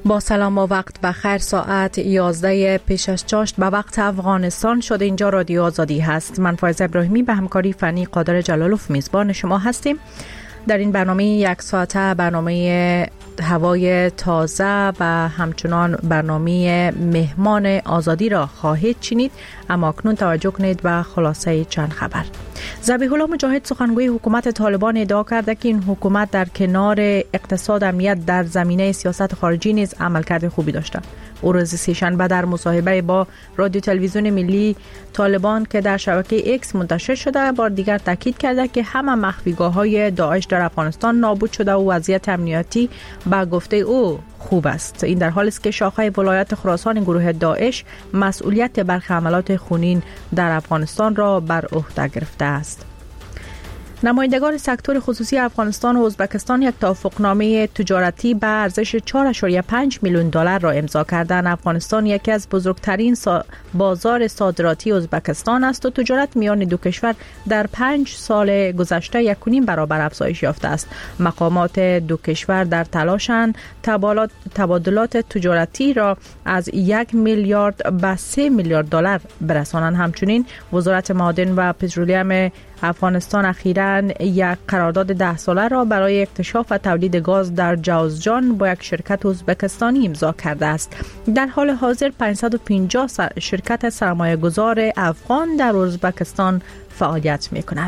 با سلام و وقت بخیر. ساعت 11 پیش از چاشت به وقت افغانستان شد. اینجا رادیو آزادی هست. من فایزه ابراهیمی به همکاری فنی قادر جلالوف میزبان شما هستیم. در این برنامه یک ساعته برنامه هوای تازه و همچنان برنامه مهمان آزادی را خواهید شنید، اما اکنون توجه کنید به خلاصه چند خبر. ذبیح الله مجاهد سخنگوی حکومت طالبان ادعا کرده که این حکومت در کنار اقتصاد امنیت در زمینه سیاست خارجی نیز عملکرد خوبی داشته. او روز سه‌شنبه در مصاحبه با رادیو تلویزیون ملی طالبان که در شبکه ایکس منتشر شده بار دیگر تاکید کرده که همه مخفیگاه‌های داعش در افغانستان نابود شده و وضعیت امنیتی به گفته او خوب است. این در حالی است که شاخه ولایت خراسان گروه داعش مسئولیت برخی عملیات خونین در افغانستان را بر عهده گرفته است. نمایندگان سکتور خصوصی افغانستان و ازبکستان یک توافقنامه تجارتی به ارزش 4.5 میلیون دلار را امضا کردند. افغانستان یکی از بزرگترین بازار صادراتی ازبکستان است و تجارت میان دو کشور در 5 سال گذشته 1.5 برابر افزایش یافته است. مقامات دو کشور در تلاشند تبادلات تجارتی را از 1 میلیارد به 3 میلیارد دلار برسانند. همچنین وزارت معادن و پترولیوم افغانستان اخیراً یک قرارداد 10 ساله را برای اکتشاف و تولید گاز در جوزجان با یک شرکت ازبکستانی امضا کرده است. در حال حاضر 550 شرکت سرمایه‌گذار افغان در ازبکستان فعالیت می‌کند.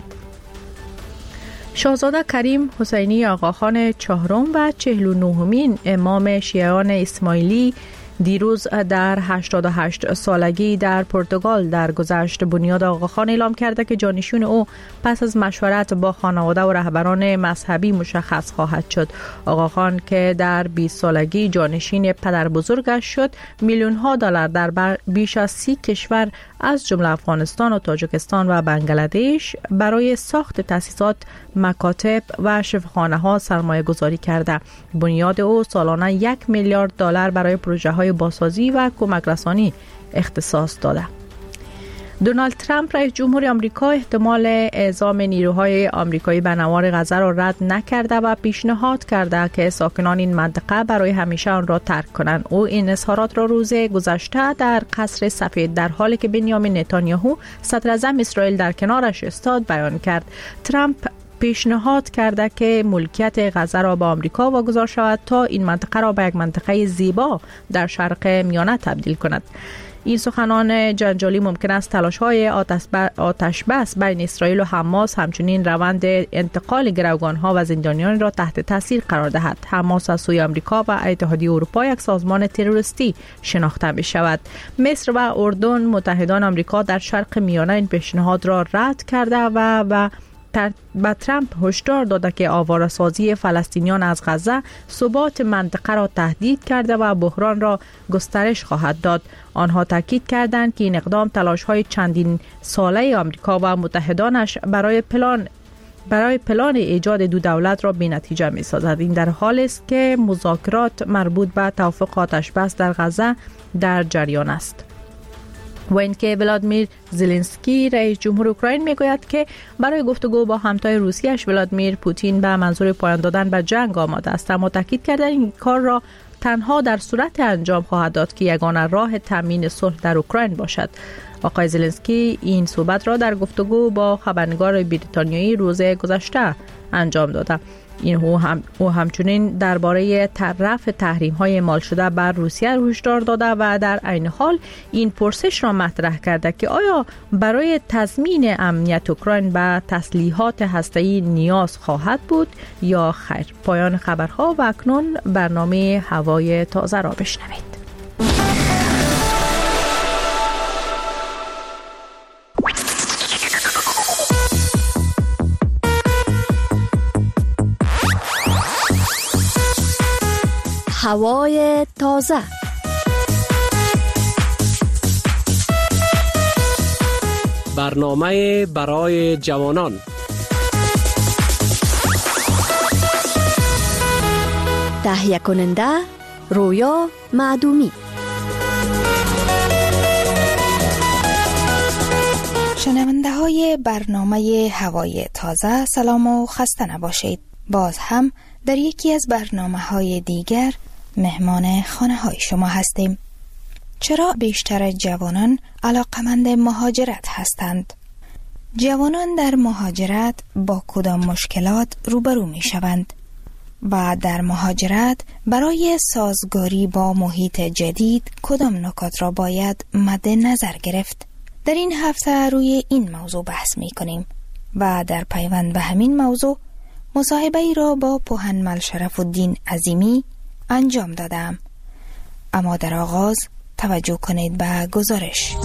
شاهزاده کریم حسینی آقاخان چهارم و 49مین امام شیعیان اسماعیلی دیروز در 88 سالگی در پرتغال درگذشت. بنیاد آقاخان اعلام کرده که جانشین او پس از مشورت با خانواده و رهبران مذهبی مشخص خواهد شد. آقاخان که در 20 سالگی جانشین پدر بزرگش شد، میلیون ها دلار در بیش از 30 کشور از جمله افغانستان و تاجیکستان و بنگلادش برای ساخت تأسیسات، مکاتب و شفاخانه ها سرمایه گذاری کرده. بنیاد او سالانه 1 میلیارد دلار برای پروژه های بازسازی و کمک رسانی اختصاص داده. دونالد ترامپ رئیس جمهور آمریکا احتمال اعزام نیروهای آمریکایی به نوار غزه را رد نکرده و پیشنهاد کرده که ساکنان این منطقه برای همیشه آن را ترک کنند. او این اظهارات را روز گذشته در قصر سفید در حالی که بنیامین نتانیاهو صدر اعظم اسرائیل در کنارش استاد بیان کرد. ترامپ پیشنهاد کرده که ملکیت غزه را به آمریکا واگذار شود تا این منطقه را به یک منطقه زیبا در شرق میانه تبدیل کند. این سخنان جنجالی ممکن است تلاش‌های آتش‌بس بین اسرائیل و حماس، همچنین روند انتقال گروگان‌ها و زندانیان را تحت تاثیر قرار دهد. حماس از سوی آمریکا و اتحادیه اروپا یک سازمان تروریستی شناخته می‌شود. مصر و اردن متحدان آمریکا در شرق میانه این پیشنهاد را رد کرده و با ترامپ هشدار داده که آواره‌سازی فلسطینیان از غزه ثبات منطقه را تهدید کرده و بحران را گسترش خواهد داد. آنها تاکید کردند که این اقدام تلاش‌های چندین ساله آمریکا و متحدانش برای پلان ایجاد دو دولت را بی‌نتیجه می‌سازد. این در حالی است که مذاکرات مربوط به توافق آتش‌بس در غزه در جریان است. و اینکه ولادیمیر زلنسکی رئیس جمهور اوکراین میگوید که برای گفتگو با همتای روسیه‌اش ولادیمیر پوتین به منظور پایان دادن به جنگ آماده است، اما تاکید کرده این کار را تنها در صورت انجام خواهد داد که یگانه راه تامین صلح در اوکراین باشد. آقای زلنسکی این صحبت را در گفتگو با خبرنگار بریتانیایی روز گذشته انجام داده. او همچنین درباره رفع تحریم‌های اعمال شده بر روسیه هشدار داده و در عین حال این پرسش را مطرح کرده که آیا برای تضمین امنیت اوکراین به تسلیحات هسته‌ای نیاز خواهد بود یا خیر. پایان خبرها و اکنون برنامه هوای تازه را بشنوید. هوای تازه. برنامه برای جوانان. تهیه کننده رویا معدومی. شنونده های برنامه هوای تازه، سلام و خسته نباشید. باز هم در یکی از برنامه های دیگر مهمان خانه های شما هستیم. چرا بیشتر جوانان علاقمند مهاجرت هستند؟ جوانان در مهاجرت با کدام مشکلات روبرو می شوند؟ و در مهاجرت برای سازگاری با محیط جدید کدام نکات را باید مد نظر گرفت؟ در این هفته روی این موضوع بحث می کنیم و در پیوند به همین موضوع مصاحبه ای را با پوهنمل شرف الدین عظیمی انجام دادم. اما در آغاز توجه کنید به گزارش.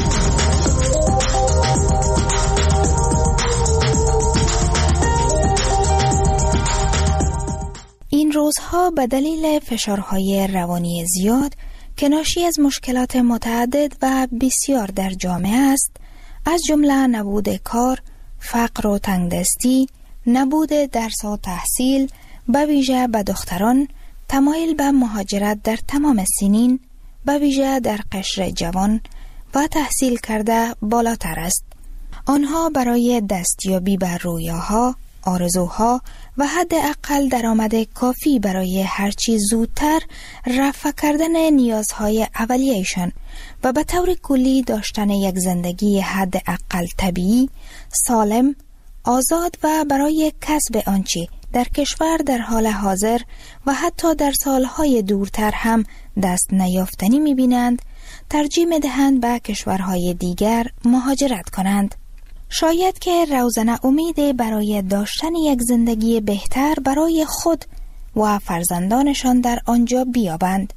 این روزها به دلیل فشارهای روانی زیاد که ناشی از مشکلات متعدد و بسیار در جامعه است، از جمله نبود کار، فقر و تنگدستی، نبود درس و تحصیل، به ویژه به دختران تمایل به مهاجرت در تمام سنین، به ویژه در قشر جوان و تحصیل کرده بالاتر است. آنها برای دستیابی به رویاها، آرزوها و حداقل درآمد کافی برای هر چیز زودتر رفع کردن نیازهای اولیه‌شان و به طور کلی داشتن یک زندگی حداقل طبیعی، سالم، آزاد و برای کسب آنچه در کشور در حال حاضر و حتی در سالهای دورتر هم دست نیافتنی می‌بینند، ترجیح می‌دهند به کشورهای دیگر مهاجرت کنند. شاید که روزنه امید برای داشتن یک زندگی بهتر برای خود و فرزندانشان در آنجا بیابند،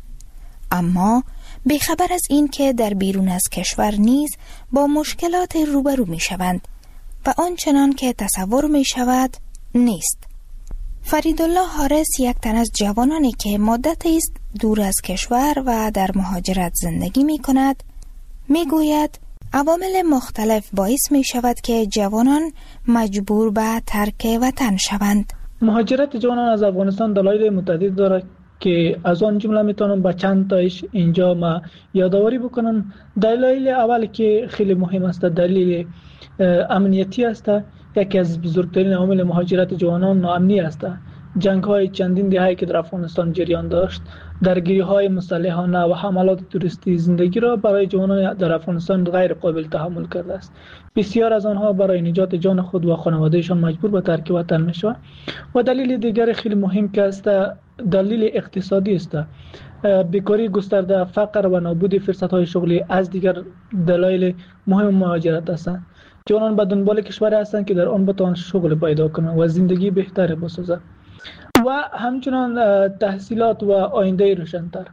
اما بیخبر از این که در بیرون از کشور نیز با مشکلات روبرو می‌شوند و آنچنان که تصور می‌شود نیست. فریدالله حارس یک تن از جوانانی که مدتی است دور از کشور و در مهاجرت زندگی می‌کند می‌گوید عوامل مختلف باعث می شود که جوانان مجبور به ترک وطن شوند. مهاجرت جوانان از افغانستان دلایل متعدد دارد که از آن جمله میتونم با چند تایش اینجا ما یادآوری بکنم. دلایل اول که خیلی مهم است دلیل امنیتی است. یکی از بزرگترین عوامل مهاجرت جوانان ناامنی است. جنگ‌های چندین دهه‌ای که در افغانستان جریان داشت، درگیری‌های مسلحانه و حملات توریستی زندگی را برای جوانان در افغانستان غیر قابل تحمل کرده است. بسیار از آنها برای نجات جان خود و خانواده‌شان مجبور به ترک وطن می‌شوند. و دلیل دیگر خیلی مهم که است دلیل اقتصادی است. بیکاری گسترده، فقر و نابود فرصت‌های شغلی از دیگر دلایل مهم مهاجرت هستند. جوانان به دنبال کشوری هستند که در آن بتوانند شغل پیدا کنند و زندگی بهتری بسازند. و همچنان تحصیلات و آینده روشن‌تر.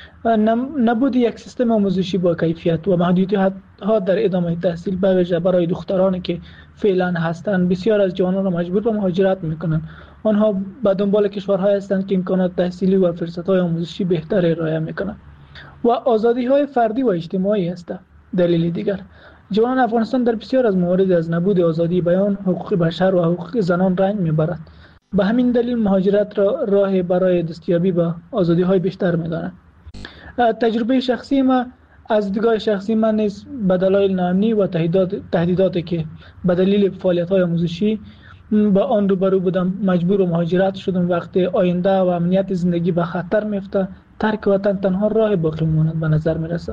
نبود یک سیستم آموزشی با کیفیت و محدودیت‌ها در ادامه تحصیل به ویژه برای دخترانی که فعلا هستند بسیار از جوانان را مجبور به مهاجرت می‌کنند. آنها به دنبال کشورهایی هستند که امکانات تحصیلی و فرصت‌های آموزشی بهتری ارائه می‌کنند. و آزادی‌های فردی و اجتماعی است. دلیل دیگر جوانان افغانستان در بسیار از موارد از نبود آزادی بیان، حقوق بشر و حقوق زنان رنج می‌برد. به همین دلیل مهاجرت را راه برای دستیابی به آزادی‌های بیشتر می‌دانند. تجربه شخصی ما از دیدگاه شخصی من نیز به دلایل ناامنی و تهدیداتی که به دلیل فعالیت‌های آموزشی با آن روبرو بودم مجبور به مهاجرت شدم. وقتی آینده و امنیت زندگی به خطر میفته، ترک وطن تنها راه باقی ماند به نظر میرسه.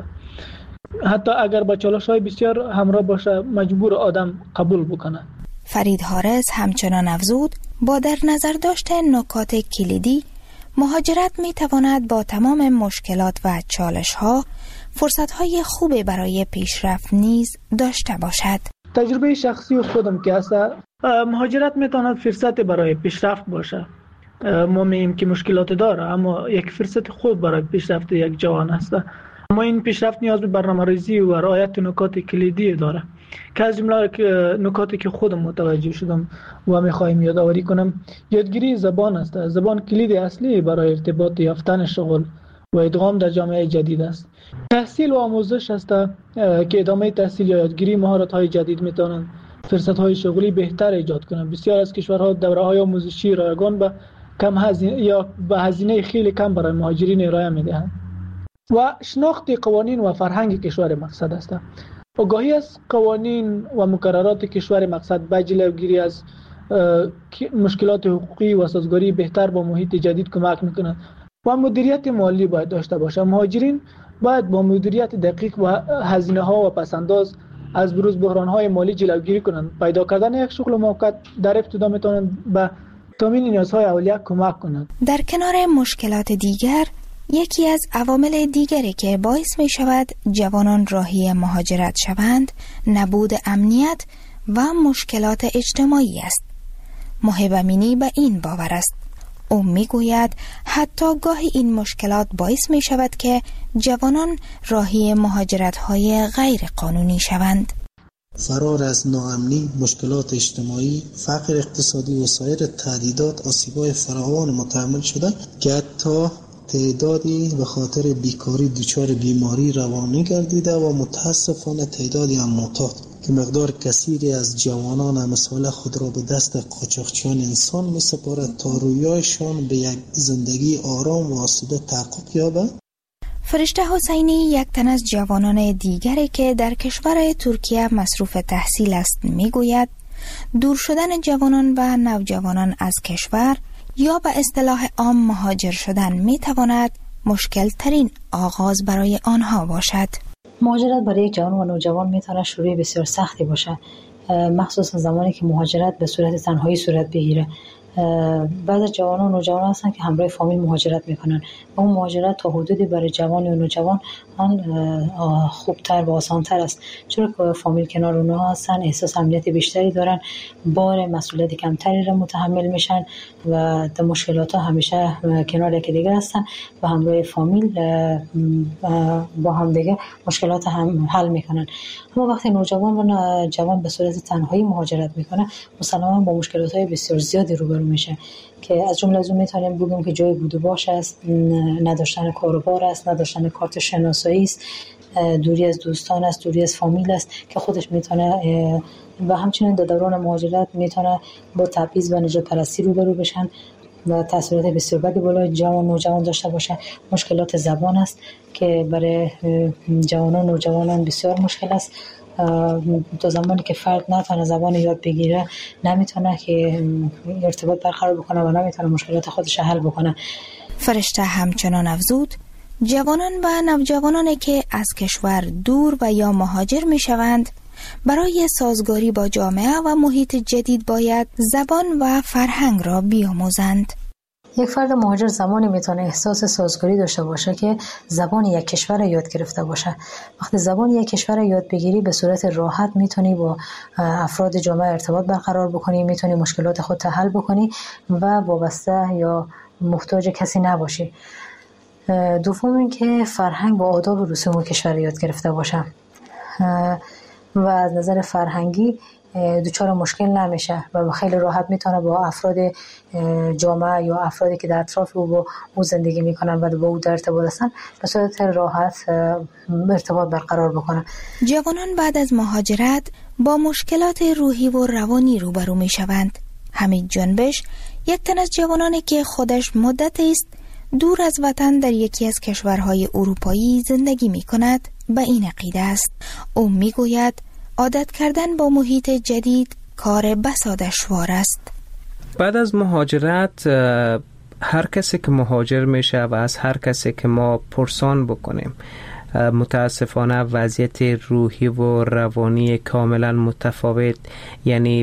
حتی اگر با چالش‌های بسیار همراه باشه مجبور آدم قبول بکنه. فرید حارس همچنان افزود با در نظر داشتن نکات کلیدی، مهاجرت می تواند با تمام مشکلات و چالش‌ها فرصت‌های خوبی برای پیشرفت نیز داشته باشد. تجربه شخصی خودم که است مهاجرت می تواند فرصت برای پیشرفت باشه. ما میگیم که مشکلات داره اما یک فرصت خوب برای پیشرفت یک جوان است. اما این پیشرفت نیاز به برنامه‌ریزی و رعایت نکات کلیدی داره که از جمله نکاتی که خودم متوجه شدم و میخوایم یادآوری کنم یادگیری زبان است. زبان کلید اصلی برای ارتباط یافتن شغل و ادغام در جامعه جدید است. تحصیل و آموزش است که ادامه تحصیل یا یادگیری مهارت‌های جدید میتونند فرصت‌های شغلی بهتر ایجاد کنند. بسیار از کشورها دوره‌های آموزشی رایگان به کم هزینه یا به هزینه خیلی کم برای مهاجرین ارائه میدهند. و شناخت قوانین و فرهنگ کشور مقصد است. آگاهی از قوانین و مقررات کشور مقصد به جلوگیری از مشکلات حقوقی و سازگاری بهتر با محیط جدید کمک می‌کند. و مدیریت مالی باید داشته باشه. مهاجرین باید با مدیریت دقیق و هزینه ها و پسنداز از بروز بحران های مالی جلوگیری کنند. پیدا کردن یک شغل موقت در ابتدا میتونند به تامین نیازهای اولیه کمک کنند. در کنار مشکلات دیگر، یکی از عوامل دیگری که باعث می شود جوانان راهی مهاجرت شوند، نبود امنیت و مشکلات اجتماعی است. محب امینی به این باور است. او می گوید حتی گاهی این مشکلات باعث می شود که جوانان راهی مهاجرت های غیر قانونی شوند. فرار از ناامنی، مشکلات اجتماعی، فقر اقتصادی و سایر تهدیدات آسیب‌های فراوان متحمل شده که حتی تعدادی به خاطر بیکاری دچار بیماری روانی گردیده و متاسفانه تعدادی هم معتاد که مقدار کثیری از جوانان امثال خود را به دست قاچاقچیان انسان می سپارد تا رویایشان به یک زندگی آرام و آسوده تحقق یابد. فرشته حسینی، یک تن از جوانان دیگری که در کشور ترکیه مصروف تحصیل است، می گوید دور شدن جوانان و نوجوانان از کشور یا به اصطلاح عام مهاجر شدن می تواند مشکل ترین آغاز برای آنها باشد. مهاجرت برای یک جوان و نوجوان می تواند شروع بسیار سختی باشد، مخصوصا زمانی که مهاجرت به صورت تنهایی صورت بگیره. بعض از جوانان و نوجوانان هستن که همراه فامیل مهاجرت میکنن و اون مهاجرت تا حدودی برای جوان و نوجوان خوبتر و آسانتر است، چون که فامیل کنار اونها هستن، احساس امنیت بیشتری دارن، بار مسئولیت کمتری را متحمل میشن و در مشکلات ها همیشه کنار یکی دیگه هستن و همراه فامیل با هم دیگه مشکلات هم حل میکنن. اما وقتی نوجوان و جوان به صورت تنهایی مهاجرت میکنه، مسلماً با مشکلات های بسیار زیادی روبرو میشه که از جمله از اون میتونیم بگیم که جای بود و باش است، نداشتن کاروبار است، نداشتن کارت شناسایی است، دوری از دوستان است، دوری از فامیل است که خودش میتونه و همچنین در دوران مهاجرت میتونه با تبعیض و نژاد پرستی روبرو بشن و تاثیرات بسیار بدی بالای جوان و نوجوان داشته باشه. مشکلات زبان است که برای جوانان و نوجوانان بسیار مشکل است. تا زمانی که فرد نتونه زبان یاد بگیره، نمیتونه که ارتباط برقرار بکنه و نمیتونه مشکلات خودش حل بکنه. فرشته همچنان افزود جوانان و نوجوانانی که از کشور دور و یا مهاجر می شوند، برای سازگاری با جامعه و محیط جدید باید زبان و فرهنگ را بیاموزند. یک فرد مهاجر زمانی میتونه احساس سازگاری داشته باشه که زبان یک کشور یاد گرفته باشه. وقتی زبان یک کشور یاد بگیری، به صورت راحت میتونی با افراد جامعه ارتباط برقرار بکنی، میتونی مشکلات خودت حل بکنی و وابسته یا محتاج کسی نباشی. دوم این که فرهنگ و آداب و رسوم کشور یاد گرفته باشه و از نظر فرهنگی دچار مشکل نمیشه و خیلی راحت میتونه با افراد جامعه یا افرادی که در اطراف او زندگی میکنن و با او در ارتباط هستن به صورت راحت ارتباط برقرار بکنن. جوانان بعد از مهاجرت با مشکلات روحی و روانی روبرو میشوند. حمید جنبش، یک تن از جوانانی که خودش مدتی است دور از وطن در یکی از کشورهای اروپایی زندگی میکند، به این عقیده است. او میگوید عادت کردن با محیط جدید کار بسا دشوار است. بعد از مهاجرت هر کسی که مهاجر میشه و از هر کسی که ما پرسان بکنیم، متاسفانه وضعیت روحی و روانی کاملا متفاوت، یعنی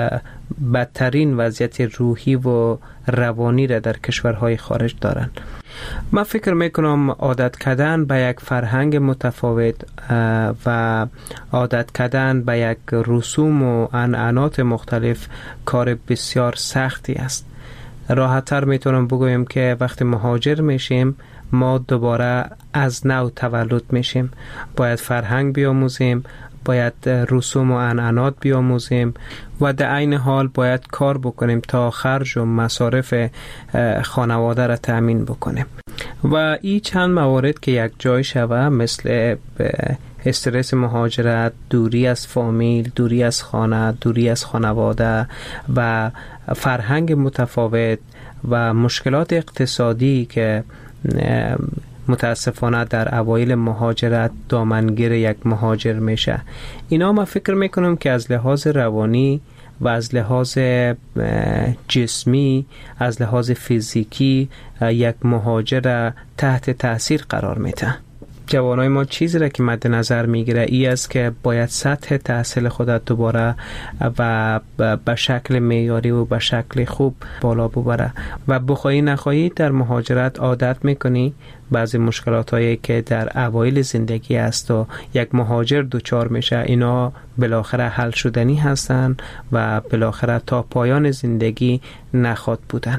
بدترین وضعیت روحی و روانی را در کشورهای خارج دارند. من فکر میکنم عادت کردن به یک فرهنگ متفاوت و عادت کردن به یک رسوم و عنعنات مختلف کار بسیار سختی است. راحت‌تر میتونم بگویم که وقتی مهاجر میشیم ما دوباره از نو تولد میشیم، باید فرهنگ بیاموزیم، باید رسوم و عنعنات بیاموزیم و در عین حال باید کار بکنیم تا خرج و مصارف خانواده را تأمین بکنیم و این چند موارد که یک جای شوه، مثل استرس مهاجرت، دوری از فامیل، دوری از خانه، دوری از خانواده و فرهنگ متفاوت و مشکلات اقتصادی که متاسفانه در اوایل مهاجرت دامنگیر یک مهاجر میشه، اینا ما فکر میکنم که از لحاظ روانی و از لحاظ جسمی، از لحاظ فیزیکی یک مهاجر تحت تاثیر قرار میده. جوانای ما چیزی را که مد نظر میگیره ای است که باید سطح تحصیل خودت دوباره و به شکل معیاری و به شکل خوب بالا ببره و بخوایی نخواهی در مهاجرت عادت میکنی بعضی مشکلات هایی که در اوایل زندگی است و یک مهاجر دوچار میشه اینا بالاخره حل شدنی هستن و بالاخره تا پایان زندگی نخواد بودن.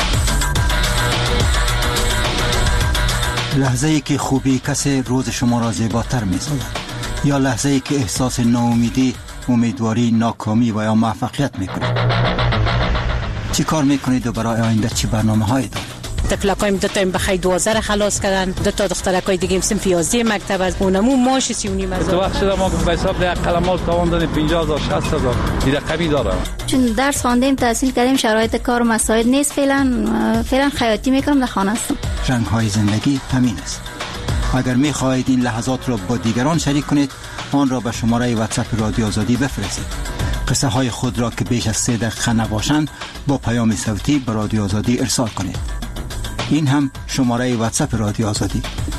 لحظه ای که خوبی کسی روز شما را زیباتر می سازد یا لحظه ای که احساس ناامیدی، امیدواری، ناکامی و یا موفقیت می کنید. چی کار می کنید و برای آینده چی برنامه هایی دارید؟ تکلکایم دو تا بخای 12 خلاص کردن، دو تا دخترکای دیگه صنف 11 مکتب از اونمو ماش 39 تو وقت شده ما به حساب ده کلمات تاوان دادیم 50000 60000 این رقمی داره. چون درس خواندیم تحصیل کردیم شرایط کار مساعد نیست، فعلا خیاطی میکنم در خانه هستم. رنگ های زندگی همین است. اگر می خواهید این لحظات را با دیگران شریک کنید آن را به شماره واتساپ رادیو آزادی بفرستید. قصه های خود را که بیش از 3 دقیقه نباشند با پیام صوتی به رادیو آزادی ارسال کنید. این هم شماره واتساپ رادیو آزادی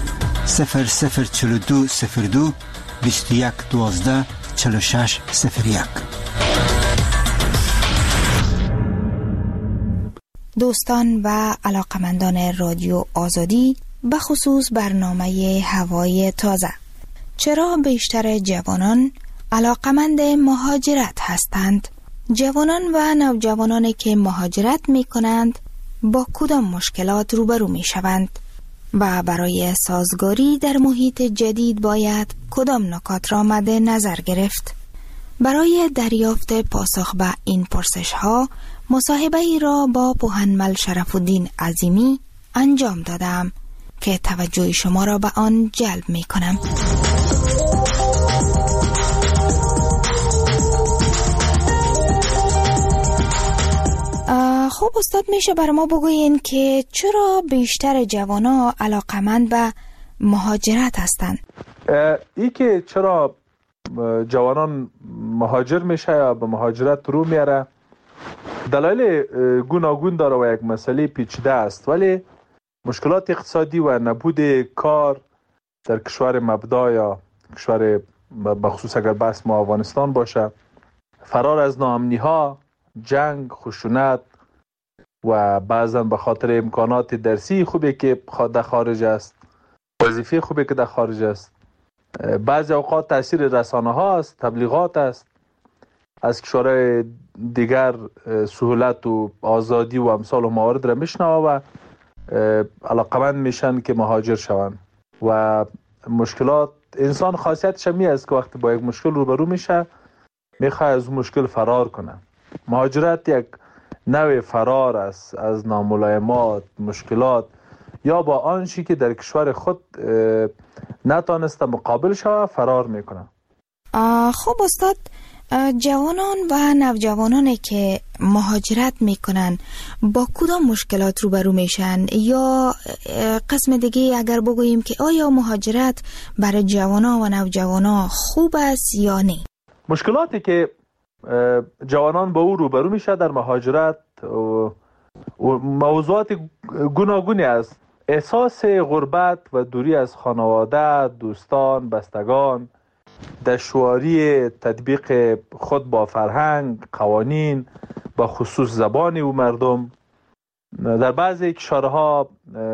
004202 21 12 46 01. دوستان و علاقمندان رادیو آزادی، به خصوص برنامه هوای تازه، چرا بیشتر جوانان علاقمند مهاجرت هستند؟ جوانان و نوجوانانی که مهاجرت می کنند با کدام مشکلات روبرو می شوند و برای سازگاری در محیط جدید باید کدام نکات را مد نظر گرفت؟ برای دریافت پاسخ به این پرسش ها مصاحبه ای را با پوهنمل شرف الدین عظیمی انجام دادم که توجه شما را به آن جلب می کنم. خب استاد، میشه بر ما بگوین که چرا بیشتر جوانا علاقمند به مهاجرت هستند؟ ای که چرا جوانان مهاجر میشه یا به مهاجرت رو میاره دلایل گوناگون داره و یک مسئله پیچیده است، ولی مشکلات اقتصادی و نبود کار در کشور مبدا یا کشور بخصوص اگر بحث ما افغانستان باشه، فرار از ناامنی ها، جنگ، خشونت و بعضا به خاطر امکانات درسی خوبی که در خارج است، وظیفه خوبی که در خارج است، بعضی اوقات تاثیر رسانه ها است، تبلیغات است، از کشورهای دیگر سهولت و آزادی و امثال و موارد را میشنوه و علاقمند میشن که مهاجر شوند. و مشکلات انسان خاصیتش می است که وقتی با یک مشکل روبرو میشه میخواد از اون مشکل فرار کنه. مهاجرت یک نوع فرار است از ناملایمات، مشکلات یا با آنچه که در کشور خود نتانسته مقابل شوه فرار میکنه. خب استاد، جوانان و نوجوانانی که مهاجرت میکنن با کدام مشکلات روبرو میشن؟ یا قسم دیگه اگر بگوییم که آیا مهاجرت برای جوانان و نوجوانان خوب است یا نه؟ مشکلاتی که جوانان با او روبرو میشه در مهاجرت موضوعات گوناگونی است. احساس غربت و دوری از خانواده، دوستان، بستگان، دشواری تطبیق خود با فرهنگ، قوانین، با خصوص زبان و مردم. در بعضی کشورها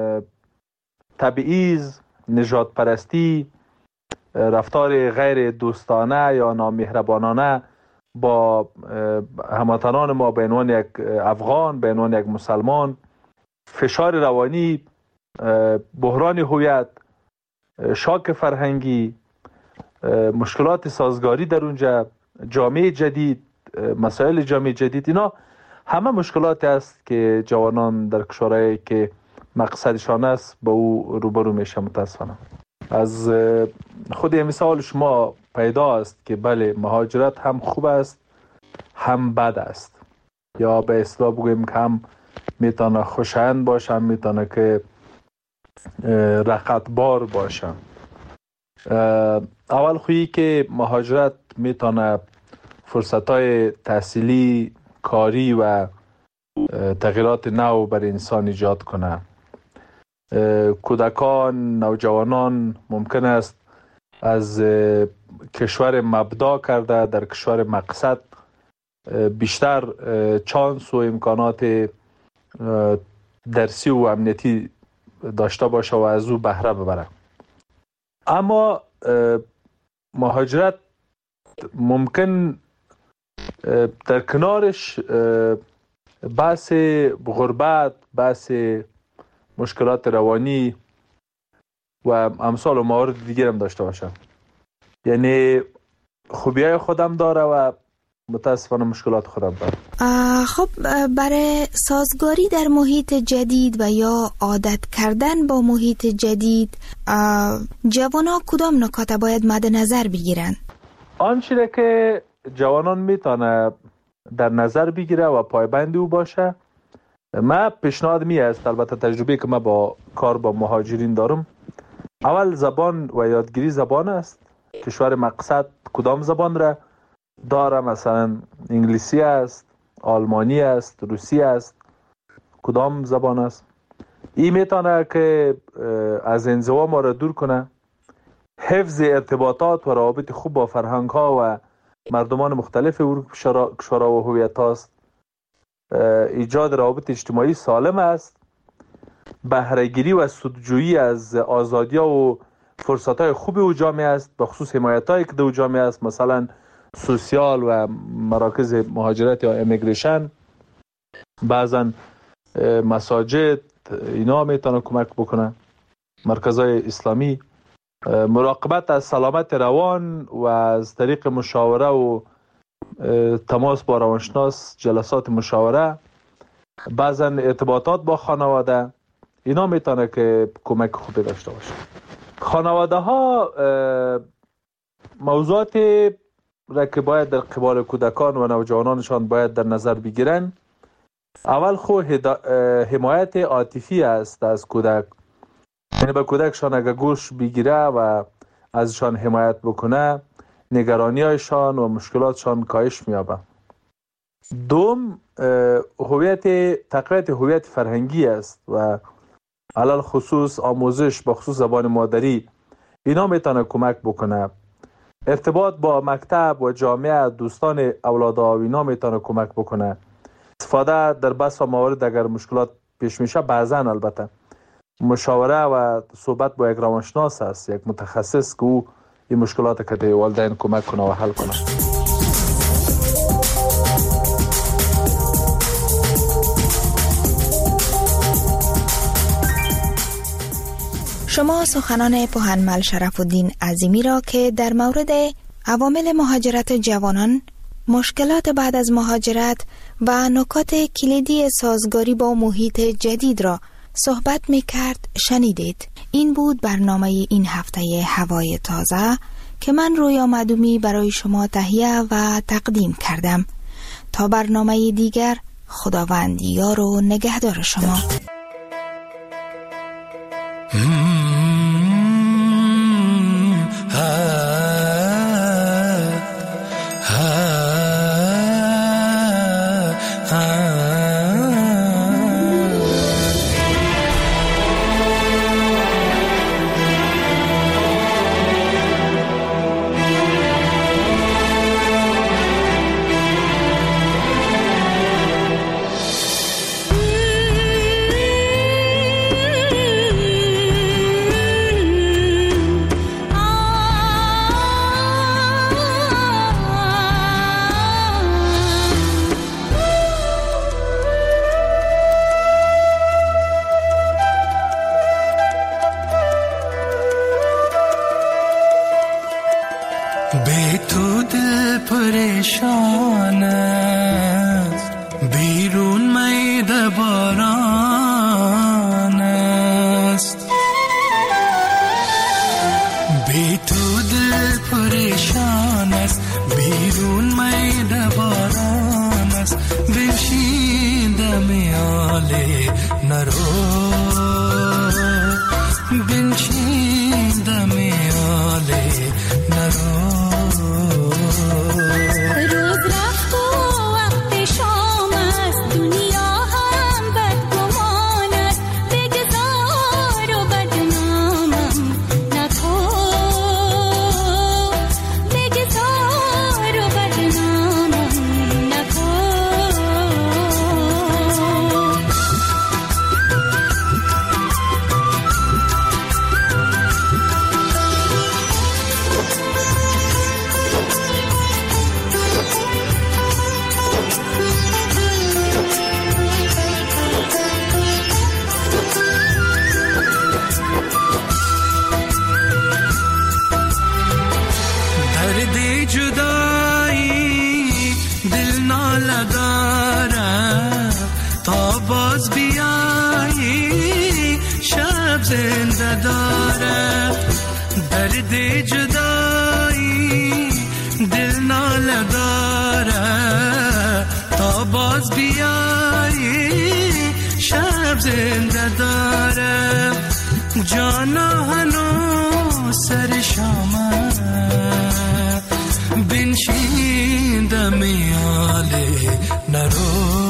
تبعیض، نژاد پرستی، رفتار غیر دوستانه یا نامهربانانه با هموطنان ما به عنوان یک افغان، به عنوان یک مسلمان، فشار روانی، بحران هویت، شاک فرهنگی، مشکلات سازگاری در اونجا، جامعه جدید، مسائل جامعه جدید، اینا همه مشکلات است که جوانان در کشورهایی که مقصدشان است با او روبرو میشه. متاسفانه از خود مثال شما پیدا است که بله، مهاجرت هم خوب است هم بد است، یا به اصطلاح بگوییم که هم میتونه خوشایند باشه، هم میتونه که رقتبار باشه. اول خویی که مهاجرت میتونه فرصت‌های تحصیلی، کاری و تغییرات نو بر انسان ایجاد کنه. کودکان، نوجوانان ممکن است از کشور مبدا کرده در کشور مقصد بیشتر چانس و امکانات درسی و امنیتی داشته باشه و از او بهره ببره. اما مهاجرت ممکن در کنارش بحث غربت، بحث مشکلات روانی و امثال و موارد دیگر هم داشته باشه. یعنی خوبیای خودم داره و متاسفانه مشکلات خودم داره. خب برای سازگاری در محیط جدید و یا عادت کردن با محیط جدید جوانان کدام نکات باید مد نظر بگیرن؟ آنچه که جوانان میتونه در نظر بگیره و پایبند او باشه، من پیشنهاد می است، البته تجربه که من با کار با مهاجرین دارم، اول زبان و یادگیری زبان است. کشور مقصد کدام زبان را داره؟ مثلا انگلیسی است، آلمانی است، روسی است، کدام زبان است؟ این میتونه که از انزوا ما را دور کنه. حفظ ارتباطات و روابط خوب با فرهنگ ها و مردمان مختلف کشورها و هویت هاست. ایجاد روابط اجتماعی سالم است. بهره‌گیری و سودجویی از آزادی ها و فرصت های خوب او جامعه است، به خصوص حمایت هایی که در جامعه است، مثلا سوسیال و مراکز مهاجرت یا امیگریشن، بعضا مساجد، اینا میتونه کمک بکنه، مرکزهای اسلامی، مراقبت از سلامت روان و از طریق مشاوره و تماس با روانشناس، جلسات مشاوره، بعضا ارتباطات با خانواده، اینا میتونه که کمک خوبی داشته باشه. خانواده ها موضوعات را که باید در قبال کودکان و نوجوانانشان باید در نظر بگیرن. اول حمایت عاطفی است از کودک، یعنی به کودکشان اگر گوش بگیره و ازشان حمایت بکنه، نگرانی هایشان و مشکلاتشان کاهش میابه. دوم، تقویت هویت فرهنگی است و علل خصوص آموزش به خصوص زبان مادری، اینا میتونه کمک بکنه. ارتباط با مکتب و جامعه، دوستان اولادها و اینا میتونه کمک بکنه. استفاده در بس و موارد اگر مشکلات پیش میشه، بعضا البته مشاوره و صحبت با یک روانشناس است، یک متخصص که او این مشکلات که در والدین کمک کنه و حل کنه. شما سخنان پوهنمل شرف الدین عظیمی را که در مورد عوامل مهاجرت جوانان، مشکلات بعد از مهاجرت و نکات کلیدی سازگاری با محیط جدید را صحبت می کرد شنیدید. این بود برنامه این هفته هوای تازه که من رویا معدومی برای شما تهیه و تقدیم کردم. تا برنامه دیگر، خداوند یار و نگهدار شما. بی تو دل پریشان است، بیرون میده باران است. بی تو دل پریشان است، بیرون میده باران است. بنشینده میاله نرو، بنشینده میاله نرو. روز ناله داره تا باز بیایی شب زنده داره درد جدایی دل ناله داره تا باز بیایی شب زنده داره جانا هنو سر شامه بنشین دمیاله نرو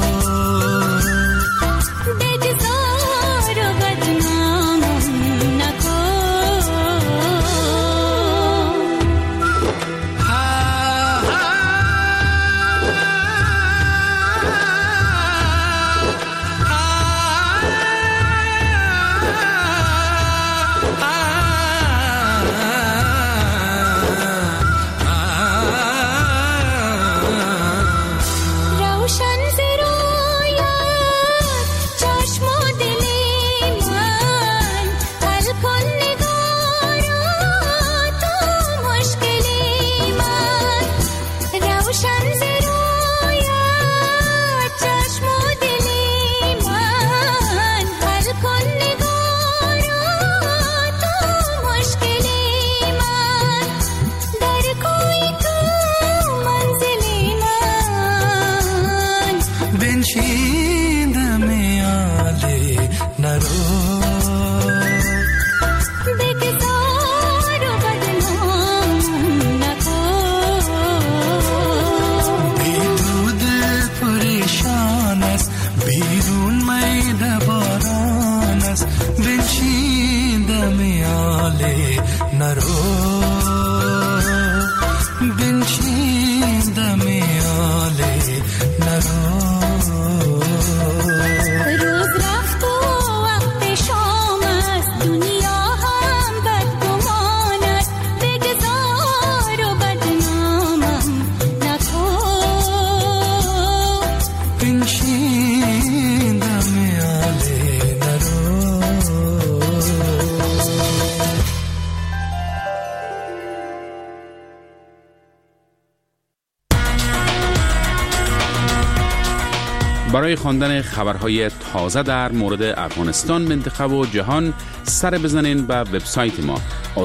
برای خواندن خبرهای تازه در مورد افغانستان، منطقه و جهان سر بزنین به وبسایت ما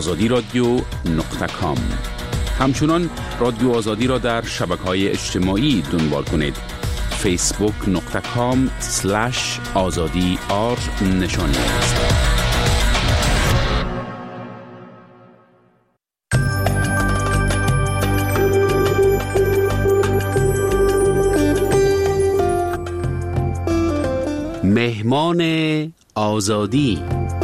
azadiradio.com. همچنان رادیو آزادی را در شبکه‌های اجتماعی دنبال کنید. facebook.com/azadi نشانی است. مهمان آزادی.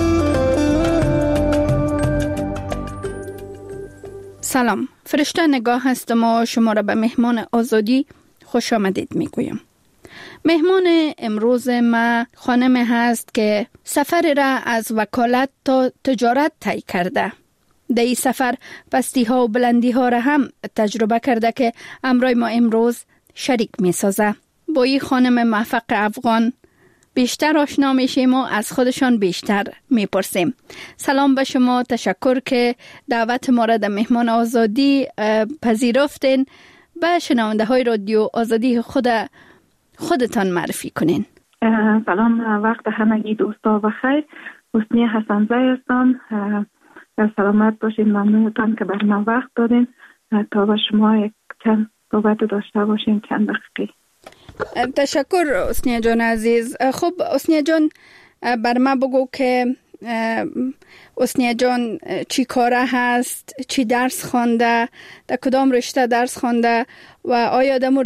سلام، فرشته نگاه هستم و شما را به مهمان آزادی خوش آمدید میگویم. مهمان امروز ما خانم هست که سفر را از وکالت تا تجارت طی کرده. در این سفر پستی ها و بلندی ها را هم تجربه کرده که امروز ما امروز شریک می سازه. با این خانم موفق افغان بیشتر آشنا میشیم و از خودشان بیشتر میپرسیم. سلام به شما، تشکر که دعوت ما را در مهمان آزادی پذیرفتین. به شنونده های رادیو آزادی خودتان معرفی کنین. سلام، وقت همگی دوستا بخیر. حسنی حسن‌زی هستم. سلامت باشین. ممنونتان که بر من وقت دادین تا با شما یک چند صحبت داشته باشیم، چند دقیقه. تشکر حسنیه جان عزیز. خب حسنیه جان، بر ما بگو که حسنیه جان چی کاره هست، چی درس خوانده، در کدام رشته درس خوانده و آیا در